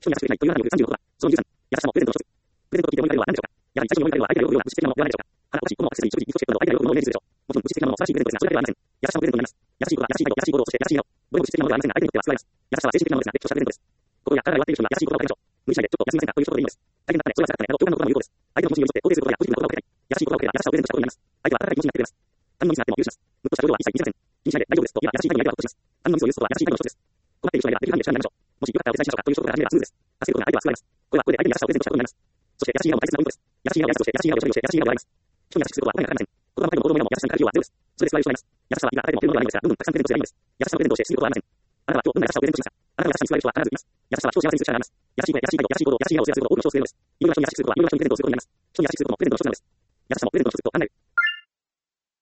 人に優しくできないという中による36は、その13、優しさもプレゼントの一つ。プレゼントと聞いて思い浮かべるのは何でしょうか。やはり最初に思い浮かべるのは相手が喜ぶような物質的なものではないでしょうか。花言葉、このアクセサリー、食事、ギフトチェックなど相手が喜ぶものをイメージするでしょう。もちろん物質的なものも素晴らしいプレゼントですが、それだけではありません。優しさもプレゼントになります。優しいことは優しい態度、優しい行動、そして優しい笑顔。どれも物質的なものではありませんが、相手によっては救われます。優しさは精神的なものですが、別途したプレゼントです。心や体が弱っている人には優しい言葉をかけましょう。無理しないでちょっと休みませんかという一言でいいのです。大変だったね、それは辛かったね、など共感の言葉も有効です。相手の気持ちに寄り添って肯定することやポジティブな言葉をかけたり、優しい言葉をかければ優しさをプレゼントしたことになります。相手は温かい気持ちになってくれます。他人のミスがあっても許します。むっとした表情は一切気にしません。気にしないで大丈夫ですと言えば優しい態度に相手はほっとします。他人のミスを許すことは優しい態度の一つです。困っている人がいればできる範囲で力になりましょう。もしよかったらお手伝いしましょうかという一言から始めればスムーズです。助けることが相手は救われます。これはこれで相手に優しさをプレゼントしたことになります。そして優しい笑顔も大切なポイントです。優しい笑顔をやすとして優しい笑顔を処理をして優しい笑顔をやります。人に優しくすることは頭にかかりません。言葉ばかりも行動も優しさにかかる量はゼロです。それで救われる人がいます。優しさは今誰でも受けるものではないのですが、どんどんたくさんプレゼントすればいいのです。優しさをプレゼントをして失うことはありません。あなたは今日どんな優しさをプレゼントしました。あなたが優しさに救われる人は必ずいます。優しさは人を幸せにする力があります。優しい声、優しい態度、優しい行動、優しい笑顔をシェアすることを多くの人を救えるのです。いろいろな人に優しくすることは、いろいろな人にプレゼントをすることになります。人に優しくすることもプレゼントの一つなのです。優しさもプレゼントの一つと考える。